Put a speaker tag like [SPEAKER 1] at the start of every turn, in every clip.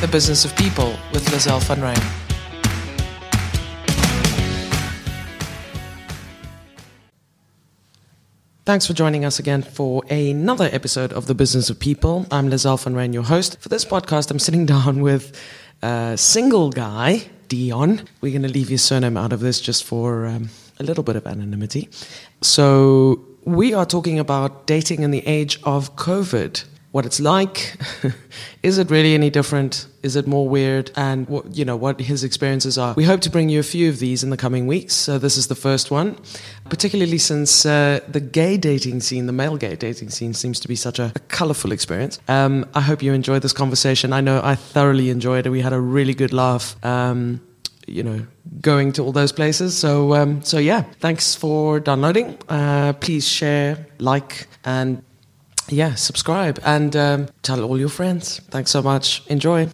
[SPEAKER 1] The Business of People with Lizelle van Rijn. Thanks for joining us again for another episode of The Business of People. I'm Lizelle van Rijn, your host. For this podcast, I'm sitting down with a single guy, Dion. We're going to leave his surname out of this just for a little bit of anonymity. So we are talking about dating in the age of COVID. What it's like, is it really any different? Is it more weird? And what his experiences are. We hope to bring you a few of these in the coming weeks. So this is the first one, particularly since the gay dating scene, the male gay dating scene, seems to be such a colorful experience. I hope you enjoyed this conversation. I know I thoroughly enjoyed it. We had a really good laugh. Going to all those places. So yeah, thanks for downloading. Please share, like, and subscribe and tell all your friends. Thanks so much. Enjoy.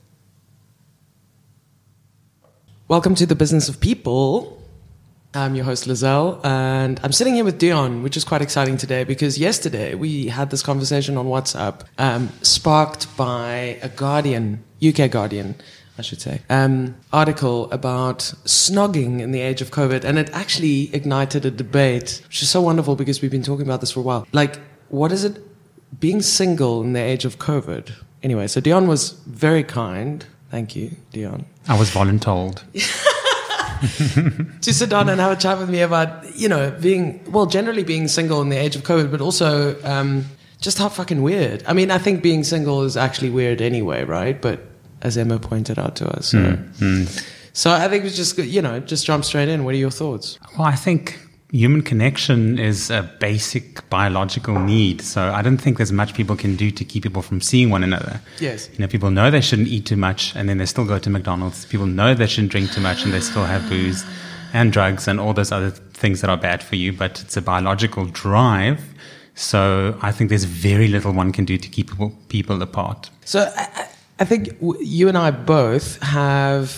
[SPEAKER 1] Welcome to The Business of People. I'm your host, Lizelle, and I'm sitting here with Dion, which is quite exciting today because yesterday we had this conversation on WhatsApp, sparked by a Guardian, UK Guardian, I should say, article about snogging in the age of COVID, and it actually ignited a debate, which is so wonderful because we've been talking about this for a while. Like, what is it? Being single in the age of COVID. Anyway, so Dion was very kind. Thank you, Dion.
[SPEAKER 2] I was voluntold.
[SPEAKER 1] To sit down and have a chat with me about, generally being single in the age of COVID, but also just how fucking weird. I mean, I think being single is actually weird anyway, right? But as Emma pointed out to us. So I think it's just, just jump straight in. What are your thoughts?
[SPEAKER 2] Well, I think human connection is a basic biological need. So I don't think there's much people can do to keep people from seeing one another.
[SPEAKER 1] Yes.
[SPEAKER 2] People know they shouldn't eat too much and then they still go to McDonald's. People know they shouldn't drink too much and they still have booze and drugs and all those other things that are bad for you. But it's a biological drive. So I think there's very little one can do to keep people apart.
[SPEAKER 1] So I think you and I both have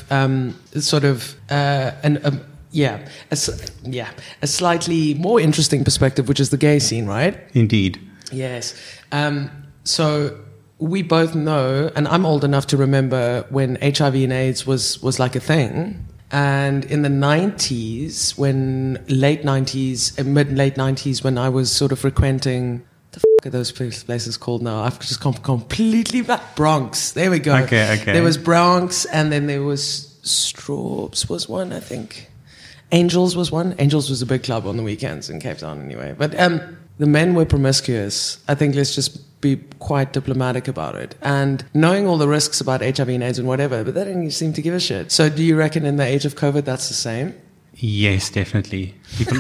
[SPEAKER 1] a slightly more interesting perspective, which is the gay scene, right?
[SPEAKER 2] Indeed.
[SPEAKER 1] Yes. So we both know, and I'm old enough to remember when HIV and AIDS was like a thing. And in the 90s, mid-late 90s, when I was sort of frequenting, the fuck are those places called now? I've just gone completely back. Bronx. There we go.
[SPEAKER 2] Okay.
[SPEAKER 1] There was Bronx, and then there was Straubs was one, I think. Angels was one. Angels was a big club on the weekends in Cape Town anyway. But the men were promiscuous. I think let's just be quite diplomatic about it. And knowing all the risks about HIV and AIDS and whatever, but they didn't seem to give a shit. So do you reckon in the age of COVID that's the same?
[SPEAKER 2] Yes, definitely.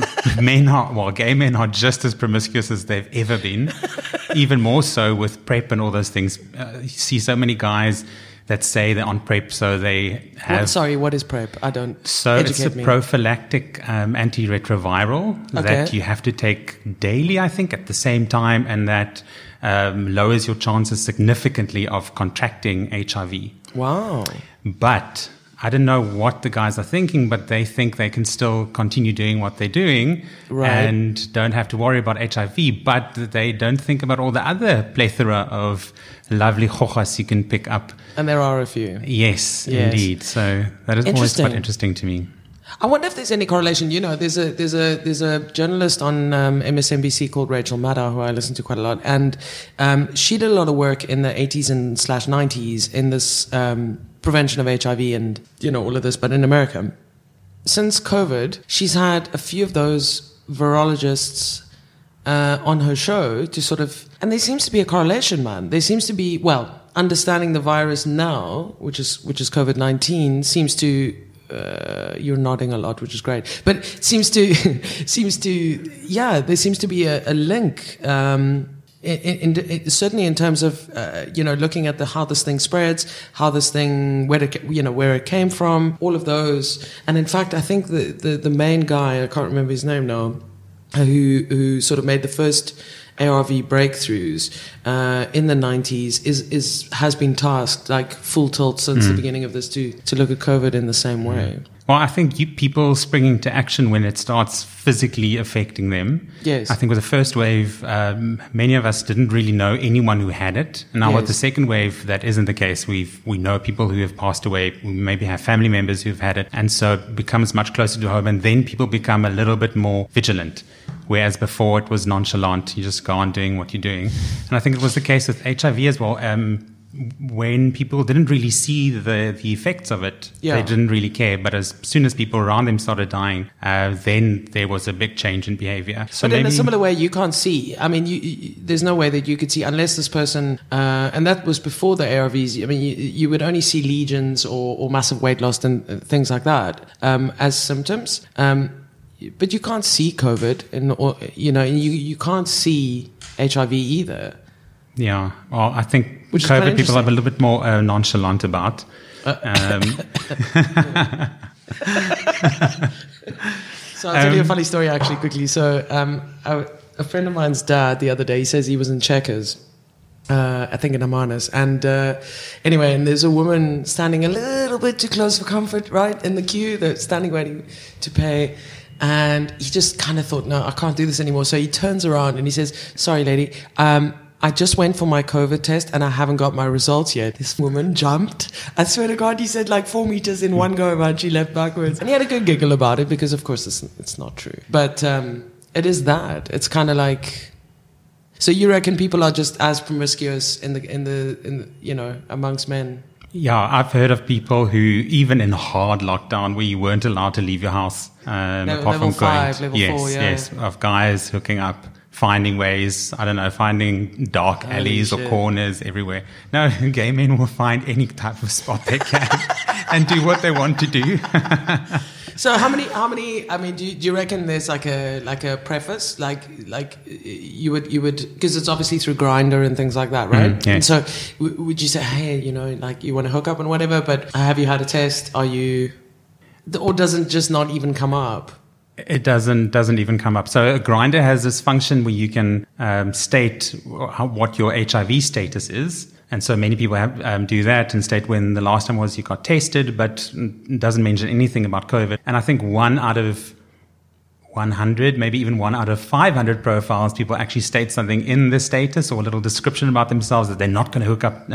[SPEAKER 2] Gay men are just as promiscuous as they've ever been. Even more so with PrEP and all those things. You see so many guys that say they're on PrEP, so they have...
[SPEAKER 1] what is PrEP? I don't...
[SPEAKER 2] So it's a prophylactic antiretroviral that you have to take daily, I think, at the same time, and that lowers your chances significantly of contracting HIV.
[SPEAKER 1] Wow.
[SPEAKER 2] But I don't know what the guys are thinking, but they think they can still continue doing what they're doing and don't have to worry about HIV, but they don't think about all the other plethora of lovely chochas you can pick up.
[SPEAKER 1] And there are a few.
[SPEAKER 2] Yes, indeed. So that is always quite interesting to me.
[SPEAKER 1] I wonder if there's any correlation. There's a journalist on MSNBC called Rachel Maddow, who I listen to quite a lot, and she did a lot of work in the 80s and /90s in this prevention of HIV and all of this, but in America. Since COVID, she's had a few of those virologists on her show to sort of, and there seems to be a correlation, man. There seems to be, understanding the virus now, which is COVID-19, seems to. You're nodding a lot, which is great, but it there seems to be a link. Certainly in terms of looking at how this thing spreads, how this thing where it came from, all of those. And in fact, I think the main guy, I can't remember his name now, who sort of made the first ARV breakthroughs in the 90s has been tasked like full tilt since the beginning of this to look at COVID in the same way.
[SPEAKER 2] Well, I think people springing to action when it starts physically affecting them.
[SPEAKER 1] Yes.
[SPEAKER 2] I think with the first wave, many of us didn't really know anyone who had it. And now with the second wave, that isn't the case. We know people who have passed away. We maybe have family members who've had it. And so it becomes much closer to home. And then people become a little bit more vigilant. Whereas before it was nonchalant. You just go on doing what you're doing. And I think it was the case with HIV as well. When people didn't really see the effects of it, they didn't really care. But as soon as people around them started dying, then there was a big change in behavior.
[SPEAKER 1] So but in a similar way, you can't see. I mean, there's no way that you could see unless this person, and that was before the ARVs. I mean, you would only see lesions or massive weight loss and things like that as symptoms. But you can't see COVID, and you can't see HIV either.
[SPEAKER 2] Yeah, well, I think COVID people are a little bit more nonchalant about.
[SPEAKER 1] So I'll tell you a funny story actually quickly. So a friend of mine's dad the other day, he says he was in Checkers, I think in Amanas. And anyway, and there's a woman standing a little bit too close for comfort, right, in the queue. They're standing waiting to pay. And he just kind of thought, no, I can't do this anymore. So he turns around and he says, sorry, lady, I just went for my COVID test and I haven't got my results yet. This woman jumped. I swear to God, he said like 4 meters in one go around. She left backwards. And he had a good giggle about it because, of course, it's not true. But it is that. It's kind of like... So you reckon people are just as promiscuous in the amongst men?
[SPEAKER 2] Yeah, I've heard of people who, even in hard lockdown where you weren't allowed to leave your house, apart from
[SPEAKER 1] level 4,
[SPEAKER 2] yes, of guys hooking up, finding ways, finding dark alleys or corners everywhere. No, gay men will find any type of spot they can and do what they want to do.
[SPEAKER 1] So how many? I mean, do you reckon there's like a preface, like you would because it's obviously through Grindr and things like that, right?
[SPEAKER 2] Yeah.
[SPEAKER 1] And so would you say, hey, like you want to hook up and whatever, but have you had a test? Are you, or doesn't just not even come up?
[SPEAKER 2] It doesn't even come up. So Grindr has this function where you can state what your HIV status is. And so many people do that and state when the last time was you got tested, but doesn't mention anything about COVID. And I think 1 out of 100, maybe even 1 out of 500 profiles, people actually state something in the status or a little description about themselves that they're not going to hook up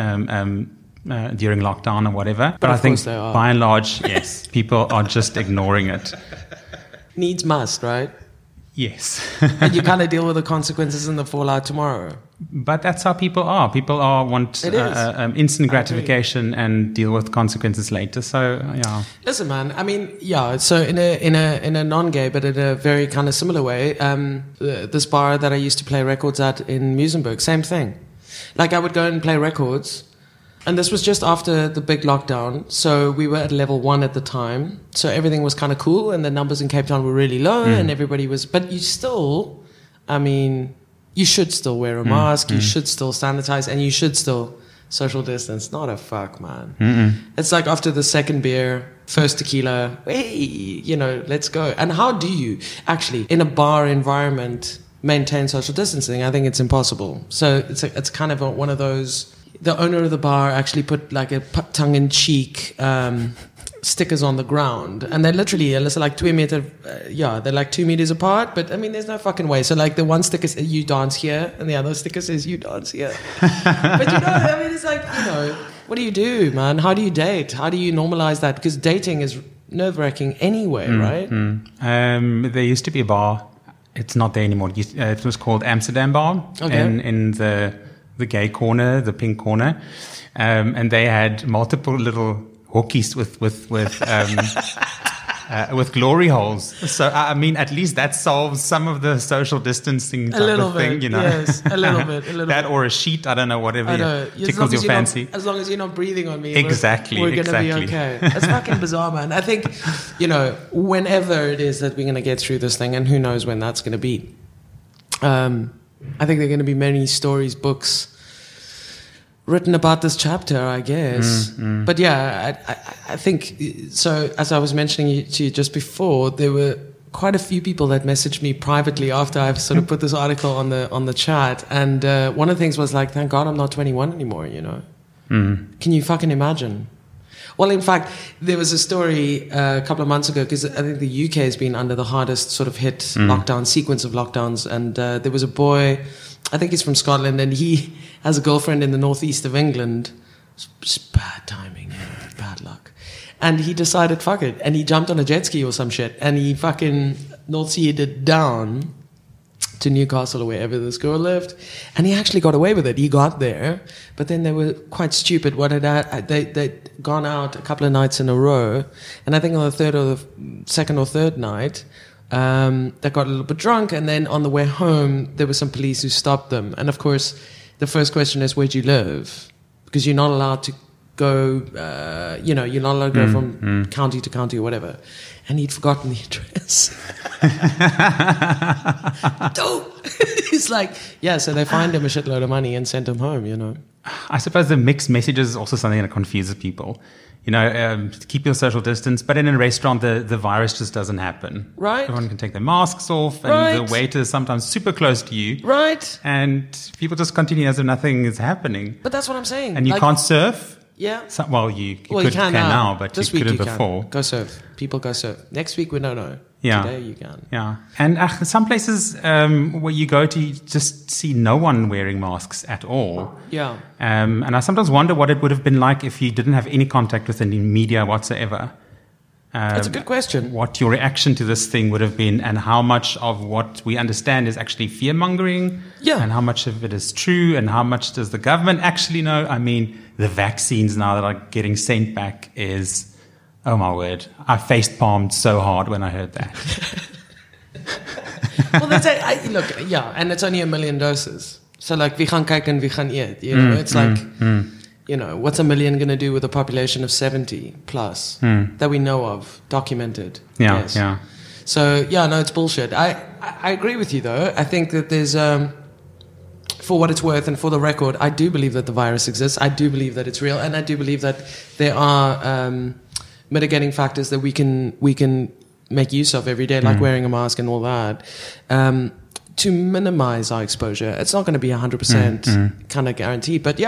[SPEAKER 2] during lockdown or whatever. But I think by and large, yes, people are just ignoring it.
[SPEAKER 1] Needs must, right?
[SPEAKER 2] Yes.
[SPEAKER 1] And you kind of deal with the consequences and the fallout tomorrow.
[SPEAKER 2] But that's how people are. People want instant gratification and deal with consequences later. So, yeah.
[SPEAKER 1] Listen, man. I mean, yeah. So in a non-gay, but in a very kind of similar way, this bar that I used to play records at in Muizenberg, same thing. Like I would go and play records. And this was just after the big lockdown. So we were at level 1 at the time. So everything was kind of cool. And the numbers in Cape Town were really low. And everybody was... But you still... I mean, you should still wear a mask. You should still sanitize. And you should still social distance. Not a fuck, man. It's like after the second beer, first tequila. Hey, let's go. And how do you actually, in a bar environment, maintain social distancing? I think it's impossible. So it's kind of one of those... The owner of the bar actually put like a tongue-in-cheek stickers on the ground, and they're literally like 2 meter. They're like 2 meters apart. But I mean, there's no fucking way. So like the one sticker says you dance here, and the other sticker says you dance here. But I mean, it's like what do you do, man? How do you date? How do you normalize that? Because dating is nerve-wracking anyway, right?
[SPEAKER 2] There used to be a bar. It's not there anymore. It was called Amsterdam Bar, in the gay corner, the pink corner, and they had multiple little hookies with glory holes. So I mean, at least that solves some of the social distancing type of thing,
[SPEAKER 1] Yes, a little bit.
[SPEAKER 2] That or a sheet, I don't know, whatever tickles your fancy.
[SPEAKER 1] As long as you're not breathing on me,
[SPEAKER 2] exactly,
[SPEAKER 1] we're gonna be okay. It's fucking bizarre, man. I think whenever it is that we're gonna get through this thing, and who knows when that's gonna be. I think there are going to be many stories, books written about this chapter, I guess. But yeah, I think, so as I was mentioning to you just before, there were quite a few people that messaged me privately after I've sort of put this article on the chat. And one of the things was like, thank God I'm not 21 anymore, Can you fucking imagine? Well, in fact, there was a story a couple of months ago, because I think the UK has been under the hardest sort of hit lockdown sequence of lockdowns. And there was a boy, I think he's from Scotland, and he has a girlfriend in the northeast of England. It's bad timing, bad luck. And he decided, fuck it. And he jumped on a jet ski or some shit. And he fucking North Sea'd it down to Newcastle or wherever this girl lived. And he actually got away with it. He got there. But then they were quite stupid. They'd gone out a couple of nights in a row. And I think on the second or third night, they got a little bit drunk. And then on the way home, there were some police who stopped them. And of course, the first question is, where'd you live? Because you're not allowed to go, you're not allowed to go from county to county or whatever. And he'd forgotten the address. He's like, yeah, so they fined him a shitload of money and sent him home,
[SPEAKER 2] I suppose the mixed messages is also something that confuses people. Keep your social distance, but in a restaurant, the virus just doesn't happen.
[SPEAKER 1] Right.
[SPEAKER 2] Everyone can take their masks off, and the waiter is sometimes super close to you.
[SPEAKER 1] Right.
[SPEAKER 2] And people just continue as if nothing is happening.
[SPEAKER 1] But that's what I'm saying.
[SPEAKER 2] And you can't surf.
[SPEAKER 1] Yeah.
[SPEAKER 2] You can now, but
[SPEAKER 1] this
[SPEAKER 2] you
[SPEAKER 1] week
[SPEAKER 2] couldn't
[SPEAKER 1] you
[SPEAKER 2] before.
[SPEAKER 1] Can. Go surf. People go surf. Next week, we don't know.
[SPEAKER 2] Yeah.
[SPEAKER 1] Today you can.
[SPEAKER 2] Yeah. And some places where you go to, you just see no one wearing masks at all.
[SPEAKER 1] Yeah.
[SPEAKER 2] And I sometimes wonder what it would have been like if you didn't have any contact with any media whatsoever.
[SPEAKER 1] That's a good question.
[SPEAKER 2] What your reaction to this thing would have been, and how much of what we understand is actually fear-mongering, and how much of it is true, and how much does the government actually know? I mean, the vaccines now that are getting sent back is, oh my word, I face-palmed so hard when I heard that.
[SPEAKER 1] Well, and it's only 1 million doses. So like, wie gaan kyk en wie gaan eet, it's like... what's 1 million going to do with a population of 70 plus that we know of, documented?
[SPEAKER 2] Yeah,
[SPEAKER 1] yes.
[SPEAKER 2] yeah.
[SPEAKER 1] So, it's bullshit. I agree with you, though. I think that there's, for what it's worth and for the record, I do believe that the virus exists. I do believe that it's real. And I do believe that there are mitigating factors that we can make use of every day, like wearing a mask and all that. To minimize our exposure. It's not going to be 100% kind of guaranteed. But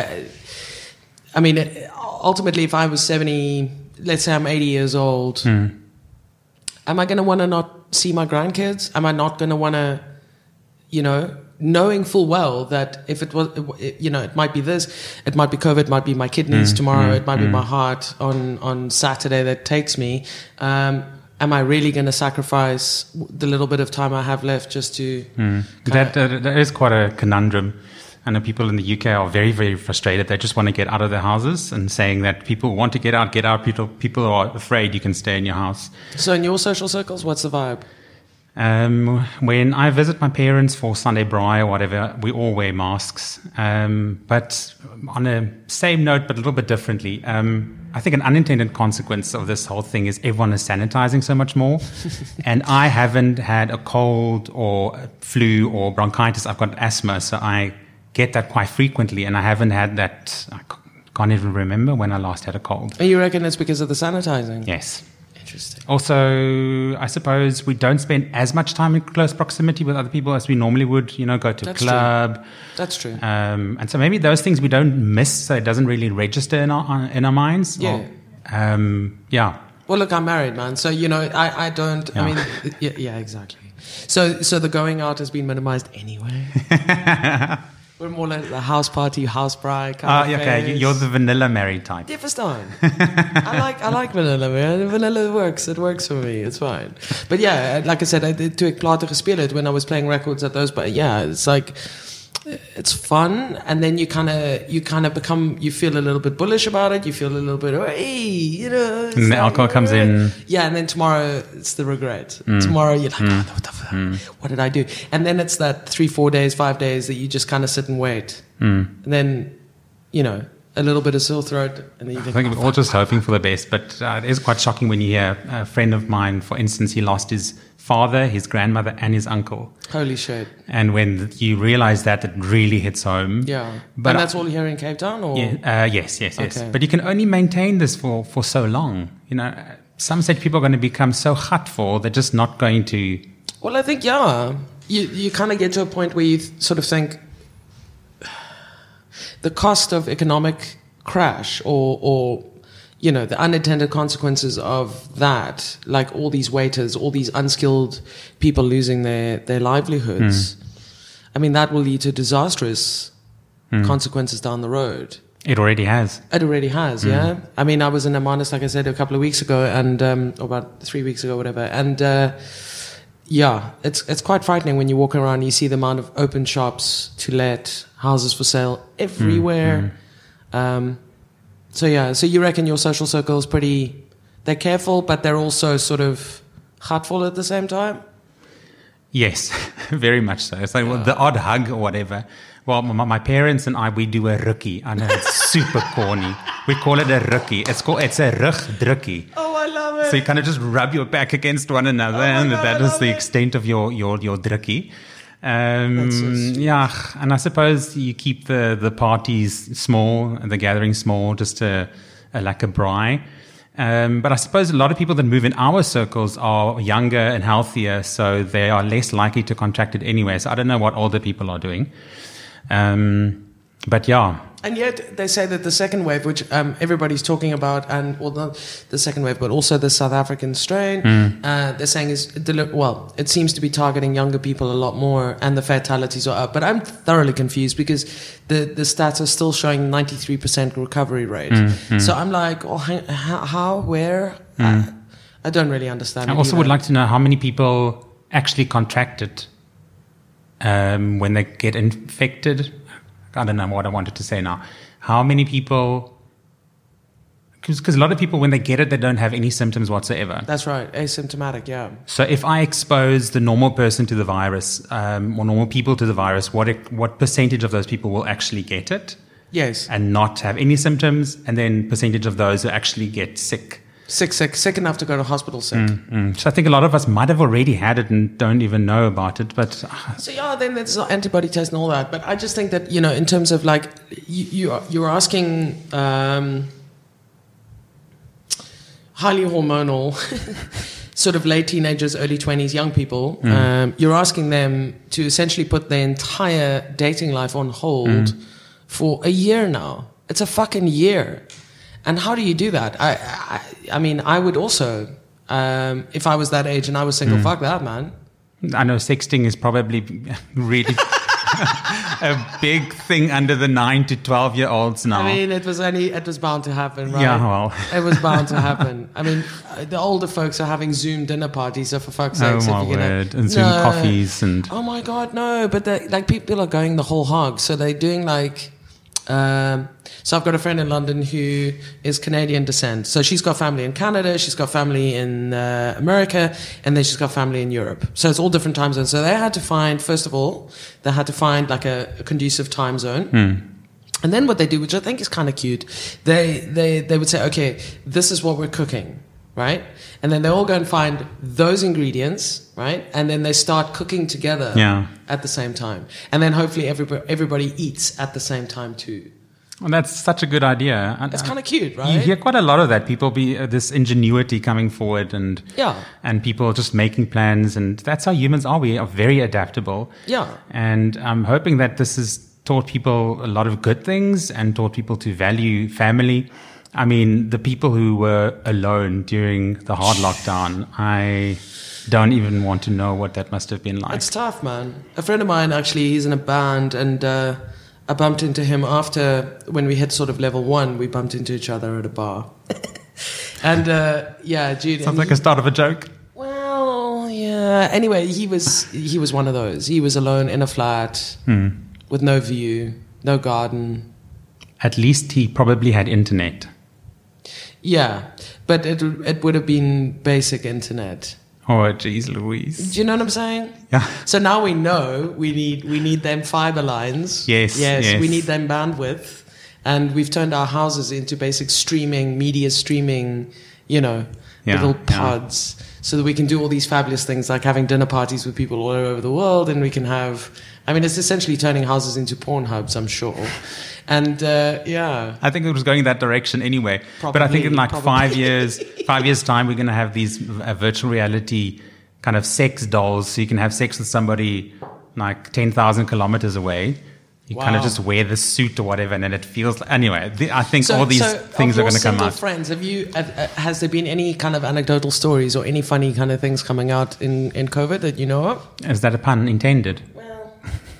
[SPEAKER 1] I mean, ultimately, if I was 70, let's say I'm 80 years old, am I going to want to not see my grandkids? Am I not going to want to, knowing full well that if it was, it might be this, it might be COVID, it might be my kidneys tomorrow, it might be my heart on Saturday that takes me. Am I really going to sacrifice the little bit of time I have left just to...
[SPEAKER 2] That is quite a conundrum. I know people in the UK are very, very frustrated. They just want to get out of their houses, and saying that people want to get out. People are afraid you can stay in your house.
[SPEAKER 1] So in your social circles, what's the vibe?
[SPEAKER 2] When I visit my parents for Sunday braai or whatever, we all wear masks. But on a same note, but a little bit differently, I think an unintended consequence of this whole thing is everyone is sanitizing so much more. And I haven't had a cold or a flu or bronchitis. I've got asthma, so I get that quite frequently, and I haven't had that. I can't even remember when I last had a cold.
[SPEAKER 1] And you reckon it's because of the sanitizing?
[SPEAKER 2] Yes.
[SPEAKER 1] Interesting.
[SPEAKER 2] Also, I suppose we don't spend as much time in close proximity with other people as we normally would, go to a club.
[SPEAKER 1] True. That's true.
[SPEAKER 2] And so maybe those things we don't miss, so it doesn't really register in our minds.
[SPEAKER 1] Yeah.
[SPEAKER 2] Yeah.
[SPEAKER 1] Well, look, I'm married, man. So, I don't,
[SPEAKER 2] Yeah.
[SPEAKER 1] I mean, yeah, exactly. So the going out has been minimized anyway. We're more like the house party, house bride kind of
[SPEAKER 2] okay,
[SPEAKER 1] phase.
[SPEAKER 2] you're the vanilla married type.
[SPEAKER 1] Yeah, verstaan. I like vanilla, man. Vanilla works. It works for me. It's fine. But yeah, like I said, I did to Plata gespeel it when I was playing records at those. But yeah, it's like, it's fun, and then you kind of become, you feel a little bit bullish about it. You feel a little bit, hey,
[SPEAKER 2] And the alcohol comes in.
[SPEAKER 1] Yeah, and then tomorrow it's the regret. Tomorrow you're like, what the fuck? What did I do? And then it's that 3, 4 days, 5 days that you just kind of sit and wait, and then a little bit of sore throat, and then you think,
[SPEAKER 2] I think we're all just hoping for the best, but it is quite shocking when you hear a friend of mine, for instance, he lost his father, his grandmother, and his uncle.
[SPEAKER 1] Holy shit.
[SPEAKER 2] And when you realize that, it really hits home.
[SPEAKER 1] Yeah.
[SPEAKER 2] But
[SPEAKER 1] and that's all here in Cape Town? Or?
[SPEAKER 2] Yeah, yes.
[SPEAKER 1] Okay.
[SPEAKER 2] But you can only maintain this for so long. Some said people are going to become so hurtful, they're just not going to...
[SPEAKER 1] Well, I think, you kind of get to a point where you sort of think the cost of economic crash or the unintended consequences of that, like all these waiters, all these unskilled people losing their livelihoods, I mean, that will lead to disastrous consequences down the road.
[SPEAKER 2] It already has.
[SPEAKER 1] It already has, yeah. I mean, I was in Hermanus, like I said, a couple of weeks ago, and or about 3 weeks ago, whatever. And yeah, it's quite frightening when you walk around. You see the amount of open shops to let, houses for sale everywhere. So yeah, so you reckon your social circle is they're careful, but they're also sort of heartful at the same time?
[SPEAKER 2] Yes, very much so. It's like the odd hug or whatever. Well, my parents and I, we do a rukkie. I know it's super corny. We call it a rukkie. It's a rugdrukkie.
[SPEAKER 1] Oh, I love it.
[SPEAKER 2] So you kind of just rub your back against one another, and that is the extent of your drukkie. Yeah, and I suppose you keep the parties small and the gatherings small, just like a braai. But I suppose a lot of people that move in our circles are younger and healthier, so they are less likely to contract it anyway. So I don't know what older people are doing. But yeah.
[SPEAKER 1] And yet they say that the second wave, which everybody's talking about, and well, not the second wave, but also the South African strain, they're saying it seems to be targeting younger people a lot more, and the fatalities are up. But I'm thoroughly confused because the stats are still showing 93% recovery rate. So I'm like, how, where? I don't really understand.
[SPEAKER 2] I also would like to know how many people actually contract it when they get infected. I don't know what I wanted to say now. How many people... Because a lot of people, when they get it, they don't have any symptoms whatsoever.
[SPEAKER 1] That's right. Asymptomatic, yeah.
[SPEAKER 2] So if I expose the normal person to the virus, or normal people to the virus, what percentage of those people will actually get it?
[SPEAKER 1] Yes.
[SPEAKER 2] And not have any symptoms, and then percentage of those who actually get sick?
[SPEAKER 1] Sick enough to go to hospital sick.
[SPEAKER 2] So I think a lot of us might have already had it and don't even know about it. But
[SPEAKER 1] so yeah, then there's antibody test and all that. But I just think that in terms of like you're asking highly hormonal, sort of late teenagers, early 20s, young people. You're asking them to essentially put their entire dating life on hold for a year now. It's a fucking year. And how do you do that? I mean, I would also, if I was that age and I was single, fuck that, man.
[SPEAKER 2] I know sexting is probably really a big thing under the 9 to 12-year-olds now.
[SPEAKER 1] I mean, it was bound to happen, right?
[SPEAKER 2] Yeah, well.
[SPEAKER 1] It was bound to happen. I mean, the older folks are having Zoom dinner parties, so for fuck's sake.
[SPEAKER 2] Oh, my word. And Zoom coffees and...
[SPEAKER 1] Oh, my God, no. But, like, people are going the whole hog. So they're doing, like... So I've got a friend in London who is Canadian descent. So she's got family in Canada, she's got family in America, and then she's got family in Europe. So it's all different time zones. So they had to find, first of all, like a conducive time zone. And then what they do, which I think is kind of cute, they would say, okay, this is what we're cooking, right? And then they all go and find those ingredients, right? And then they start cooking together at the same time. And then hopefully everybody eats at the same time too.
[SPEAKER 2] Well, that's such a good idea.
[SPEAKER 1] It's kind of cute, right?
[SPEAKER 2] You hear quite a lot of that. People this ingenuity coming forward and people just making plans. And that's how humans are. We are very adaptable.
[SPEAKER 1] Yeah.
[SPEAKER 2] And I'm hoping that this has taught people a lot of good things and taught people to value family. I mean, the people who were alone during the hard lockdown, I don't even want to know what that must have been like.
[SPEAKER 1] It's tough, man. A friend of mine, actually, he's in a band, and I bumped into him after, when we hit sort of level 1, we bumped into each other at a bar. And, Jude...
[SPEAKER 2] Sounds like a start of a joke.
[SPEAKER 1] Well, yeah. Anyway, he was one of those. He was alone in a flat with no view, no garden.
[SPEAKER 2] At least he probably had internet.
[SPEAKER 1] Yeah, but it would have been basic internet.
[SPEAKER 2] Oh, geez, Louise.
[SPEAKER 1] Do you know what I'm saying?
[SPEAKER 2] Yeah.
[SPEAKER 1] So now we know we need them fiber lines.
[SPEAKER 2] Yes.
[SPEAKER 1] We need them bandwidth, and we've turned our houses into basic media streaming, little pods, so that we can do all these fabulous things like having dinner parties with people all over the world, and we can have. I mean, it's essentially turning houses into porn hubs, I'm sure. And
[SPEAKER 2] I think it was going that direction anyway. But I think in 5 years time, we're going to have these virtual reality kind of sex dolls. So you can have sex with somebody like 10,000 kilometers away. You kind of
[SPEAKER 1] Wow.
[SPEAKER 2] just wear the suit or whatever, and then it feels like, anyway, I think all these
[SPEAKER 1] So
[SPEAKER 2] things
[SPEAKER 1] of
[SPEAKER 2] are
[SPEAKER 1] your
[SPEAKER 2] going to come
[SPEAKER 1] single
[SPEAKER 2] out.
[SPEAKER 1] friends, has there been any kind of anecdotal stories or any funny kind of things coming out in COVID that you know of?
[SPEAKER 2] Is that a pun intended?
[SPEAKER 1] Well,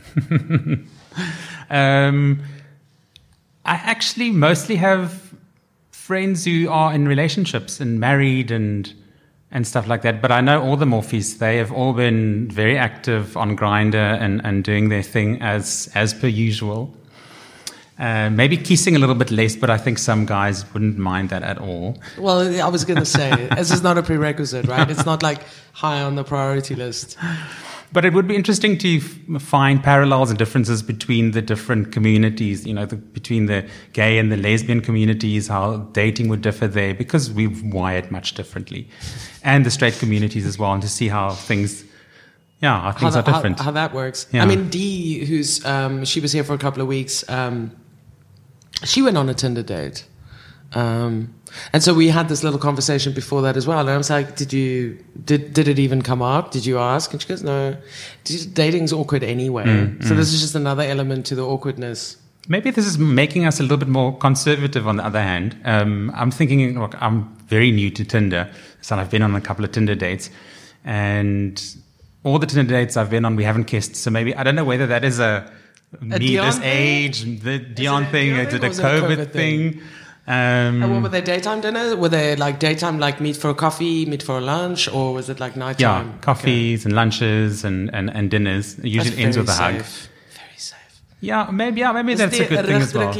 [SPEAKER 2] I actually mostly have friends who are in relationships and married and stuff like that. But I know all the Morphees, they have all been very active on Grindr and doing their thing as per usual. Maybe kissing a little bit less, but I think some guys wouldn't mind that at all.
[SPEAKER 1] well, I was going to say, this is not a prerequisite, right? It's not like high on the priority list.
[SPEAKER 2] But it would be interesting to find parallels and differences between the different communities, between the gay and the lesbian communities, how dating would differ there, because we've wired much differently. And the straight communities as well, and to see how things are different.
[SPEAKER 1] How that works.
[SPEAKER 2] Yeah.
[SPEAKER 1] I mean, Dee, who's she was here for a couple of weeks. She went on a Tinder date, and so we had this little conversation before that as well. And I was like, "Did it even come up? Did you ask?" And she goes, "No, dating's awkward anyway." So this is just another element to the awkwardness.
[SPEAKER 2] Maybe this is making us a little bit more conservative on the other hand. I'm thinking, look, I'm very new to Tinder, so I've been on a couple of Tinder dates, and all the Tinder dates I've been on, we haven't kissed. So maybe, I don't know whether that is me
[SPEAKER 1] Dion
[SPEAKER 2] this
[SPEAKER 1] thing?
[SPEAKER 2] age, the Dion thing,
[SPEAKER 1] Dion
[SPEAKER 2] is it
[SPEAKER 1] thing
[SPEAKER 2] a
[SPEAKER 1] or is it a
[SPEAKER 2] COVID
[SPEAKER 1] COVID
[SPEAKER 2] thing?
[SPEAKER 1] And what were they, daytime dinner? Were they like daytime, like meet for a coffee, meet for a lunch, or was it like nighttime?
[SPEAKER 2] Yeah, coffees and lunches and dinners. It usually ends with a hug.
[SPEAKER 1] Very safe.
[SPEAKER 2] Yeah, maybe that's a good thing as well.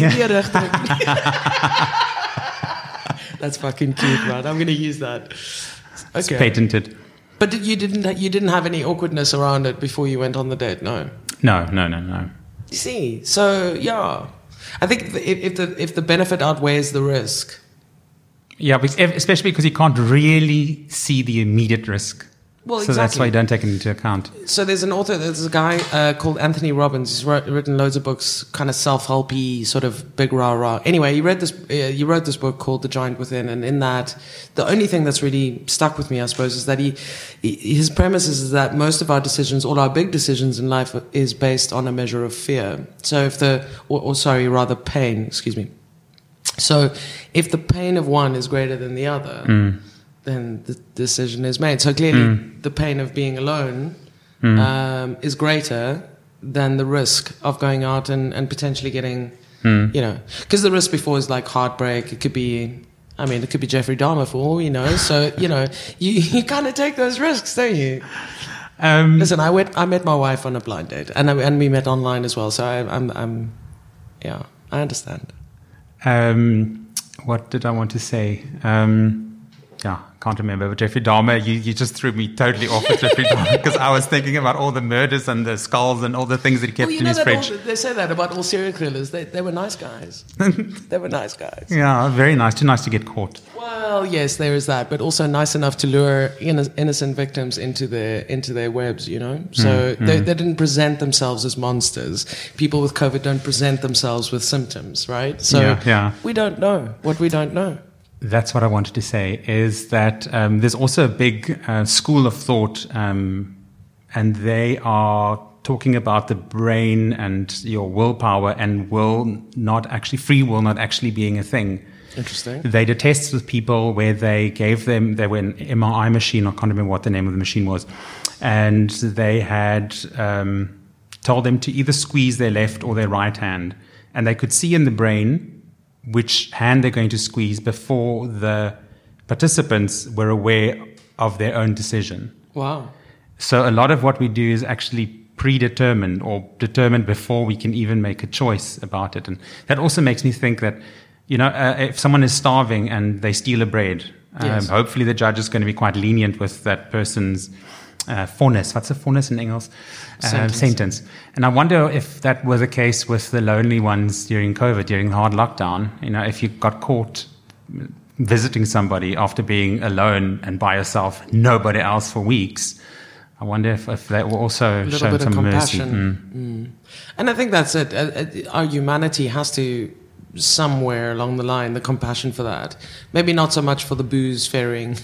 [SPEAKER 1] That's fucking cute, man. I'm going to use that.
[SPEAKER 2] It's
[SPEAKER 1] Okay.
[SPEAKER 2] patented.
[SPEAKER 1] But you didn't have any awkwardness around it before you went on the date, no?
[SPEAKER 2] No.
[SPEAKER 1] You see, so yeah, I think if the benefit outweighs the risk,
[SPEAKER 2] Yeah, especially because you can't really see the immediate risk.
[SPEAKER 1] Well,
[SPEAKER 2] so that's
[SPEAKER 1] exactly.
[SPEAKER 2] why you don't take it into account.
[SPEAKER 1] So there's a guy called Anthony Robbins. He's written loads of books, kind of self-helpy, sort of big rah-rah. Anyway, he wrote this book called The Giant Within, and in that, the only thing that's really stuck with me, I suppose, is that his premise is that most of our decisions, all our big decisions in life, is based on a measure of fear. So pain, excuse me. So if the pain of one is greater than the other, then the decision is made. So clearly, the pain of being alone is greater than the risk of going out and potentially getting, because the risk before is like heartbreak. It could be Jeffrey Dahmer for all we know. So, you kind of take those risks, don't you? Listen, I met my wife on a blind date, and we met online as well. So I understand.
[SPEAKER 2] What did I want to say? Can't remember. But Jeffrey Dahmer, you just threw me totally off with Jeffrey Dahmer because I was thinking about all the murders and the skulls and all the things that he kept in his fridge.
[SPEAKER 1] They say that about all serial killers. They were nice guys. They were nice guys.
[SPEAKER 2] Yeah, very nice. Too nice to get caught.
[SPEAKER 1] Well, yes, there is that, but also nice enough to lure innocent victims into their webs, So they didn't present themselves as monsters. People with COVID don't present themselves with symptoms, right? So we don't know what we don't know.
[SPEAKER 2] That's what I wanted to say, is that there's also a big school of thought, and they are talking about the brain and your willpower and free will not actually being a thing.
[SPEAKER 1] Interesting.
[SPEAKER 2] They did tests with people where they were an MRI machine, I can't remember what the name of the machine was, and they had told them to either squeeze their left or their right hand, and they could see in the brain which hand they're going to squeeze before the participants were aware of their own decision.
[SPEAKER 1] Wow.
[SPEAKER 2] So a lot of what we do is actually predetermined or determined before we can even make a choice about it. And that also makes me think that, if someone is starving and they steal a bread,
[SPEAKER 1] yes.
[SPEAKER 2] Hopefully the judge is going to be quite lenient with that person's vonnis. What's a vonnis in English? Sentence. And I wonder if that was the case with the lonely ones during COVID, during the hard lockdown. If you got caught visiting somebody after being alone and by yourself, nobody else for weeks, I wonder if that will also show some mercy.
[SPEAKER 1] And I think that's it. Our humanity has to, somewhere along the line, the compassion for that. Maybe not so much for the booze-faring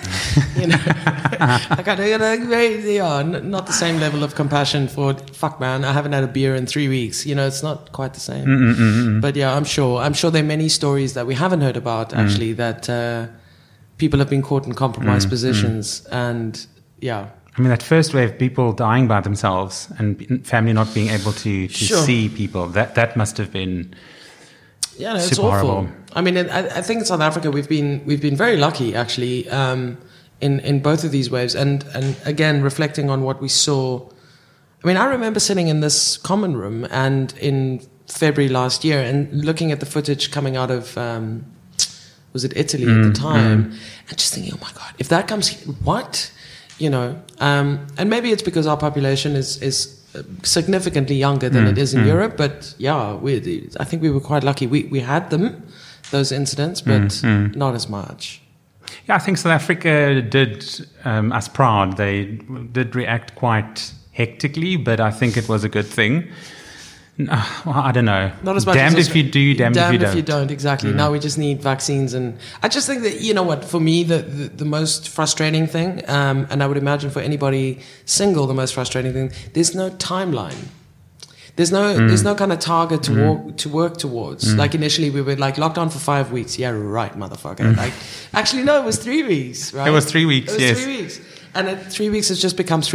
[SPEAKER 1] You know, like I don't, not the same level of compassion for, fuck man, I haven't had a beer in 3 weeks. You know, it's not quite the same. But yeah, I'm sure there are many stories that we haven't heard about actually that people have been caught in compromised positions. And yeah.
[SPEAKER 2] I mean, that first wave, people dying by themselves and family not being able to see people, that must have been
[SPEAKER 1] it's
[SPEAKER 2] super
[SPEAKER 1] awful.
[SPEAKER 2] horrible.
[SPEAKER 1] I mean, I think in South Africa we've been very lucky actually in both of these waves, and again reflecting on what we saw. I mean, I remember sitting in this common room and in February last year and looking at the footage coming out of was it Italy at the time, and just thinking, oh my God, if that comes, what, you know, and maybe it's because our population is significantly younger than it is in Europe, but yeah, I think we were quite lucky. We had those incidents, but not as much.
[SPEAKER 2] Yeah, I think South Africa did us proud. They did react quite hectically, but I think it was a good thing. Well, I don't know.
[SPEAKER 1] Not as much
[SPEAKER 2] damned
[SPEAKER 1] as
[SPEAKER 2] if you do, damned if you don't.
[SPEAKER 1] Exactly. Now we just need vaccines, and I just think that, you know what, for me the most frustrating thing, and I would imagine for anybody single, the most frustrating thing, there's no timeline. There's no kind of target to work towards. Like initially we were like lockdown for 5 weeks. Yeah, right, motherfucker. Like actually no, it was 3 weeks. Right?
[SPEAKER 2] It was 3 weeks.
[SPEAKER 1] It was 3 weeks. And at 3 weeks, it's just become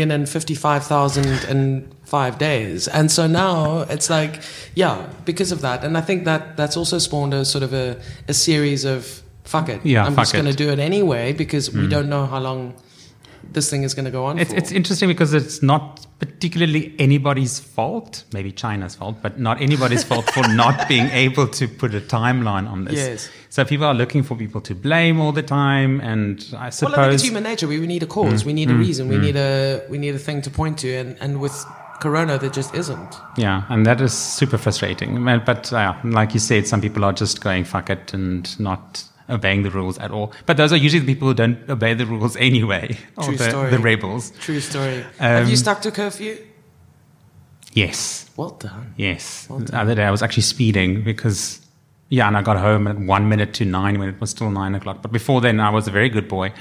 [SPEAKER 1] 3,055,005 days. And so now it's like, yeah, because of that. And I think that's also spawned a sort of a series of, fuck it.
[SPEAKER 2] Yeah,
[SPEAKER 1] I'm just going to do it anyway because we don't know how long this thing is going to go on for.
[SPEAKER 2] It's interesting because it's not particularly anybody's fault, maybe China's fault, but not anybody's fault for not being able to put a timeline on this.
[SPEAKER 1] Yes.
[SPEAKER 2] So people are looking for people to blame all the time, and I suppose...
[SPEAKER 1] Well, I think it's human nature. We need a cause. We need a reason. We need a thing to point to, and with Corona, there just isn't.
[SPEAKER 2] Yeah, and that is super frustrating. But like you said, some people are just going, fuck it, and not obeying the rules at all. But those are usually the people who don't obey the rules anyway.
[SPEAKER 1] True story.
[SPEAKER 2] The rebels.
[SPEAKER 1] True story. Have you stuck to curfew?
[SPEAKER 2] Yes.
[SPEAKER 1] Well done.
[SPEAKER 2] Yes.
[SPEAKER 1] Well done.
[SPEAKER 2] The other day I was actually speeding because... Yeah, and I got home at 1 minute to 9 when it was still 9 o'clock. But before then, I was a very good boy.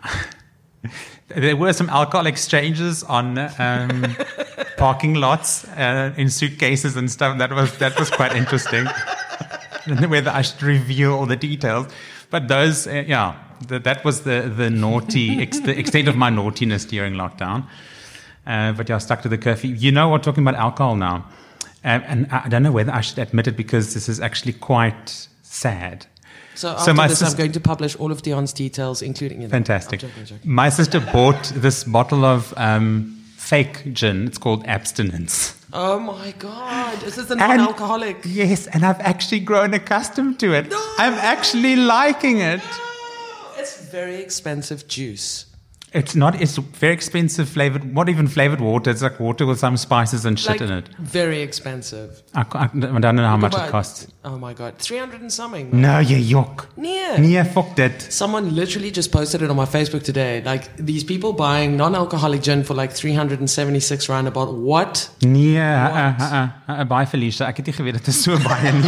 [SPEAKER 2] There were some alcohol exchanges on parking lots in suitcases and stuff. That was quite interesting. Whether I should reveal all the details. But those, that was the naughty, the extent of my naughtiness during lockdown. But yeah, I stuck to the curfew. You know, we're talking about alcohol now. And I don't know whether I should admit it because this is actually quite sad.
[SPEAKER 1] So after this, I'm going to publish all of Dion's details, including... You know,
[SPEAKER 2] fantastic.
[SPEAKER 1] I'm joking.
[SPEAKER 2] My sister bought this bottle of fake gin. It's called Abstinence.
[SPEAKER 1] Oh my God. Is this a non-alcoholic?
[SPEAKER 2] Yes, and I've actually grown accustomed to it.
[SPEAKER 1] No!
[SPEAKER 2] I'm actually liking it.
[SPEAKER 1] No! It's very expensive juice.
[SPEAKER 2] It's not. It's very expensive flavored. Not even flavored water. It's like water with some spices and shit in it.
[SPEAKER 1] Very expensive.
[SPEAKER 2] I don't know how much it costs.
[SPEAKER 1] Oh my God, 300 and something.
[SPEAKER 2] No, you yok. Nee, fuck that.
[SPEAKER 1] Someone literally just posted it on my Facebook today. Like these people buying non-alcoholic gin for like 376 rand a bottle. What?
[SPEAKER 2] Nee, baie Felicia. Ek het nie geweet dit is so baie nie.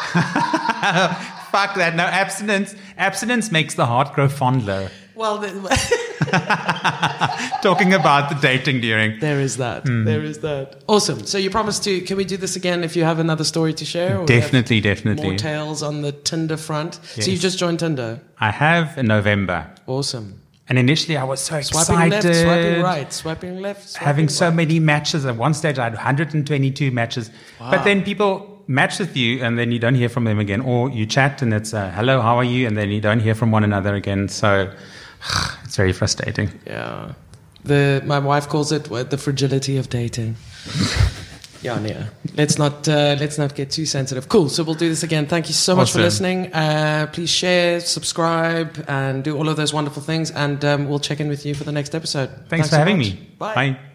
[SPEAKER 2] Fuck that. No, abstinence makes the heart grow fonder.
[SPEAKER 1] Well,
[SPEAKER 2] talking about the dating during.
[SPEAKER 1] There is that. There is that. Awesome. So you promised to, can we do this again if you have another story to share? Or
[SPEAKER 2] definitely.
[SPEAKER 1] More tales on the Tinder front. Yes. So you've just joined Tinder?
[SPEAKER 2] I have in November.
[SPEAKER 1] Awesome.
[SPEAKER 2] And initially I was so excited.
[SPEAKER 1] Swiping left, swiping right, swiping left, swiping
[SPEAKER 2] having so
[SPEAKER 1] right.
[SPEAKER 2] many matches. At one stage I had 122 matches. Wow. But then people match with you and then you don't hear from them again. Or you chat and it's hello, how are you? And then you don't hear from one another again. So it's very frustrating.
[SPEAKER 1] Yeah. My wife calls it the fragility of dating. Yeah. Let's not get too sensitive. Cool. So we'll do this again. Thank you so much for listening. Please share, subscribe, and do all of those wonderful things. And we'll check in with you for the next episode.
[SPEAKER 2] Thanks for having me.
[SPEAKER 1] Bye.
[SPEAKER 2] Bye.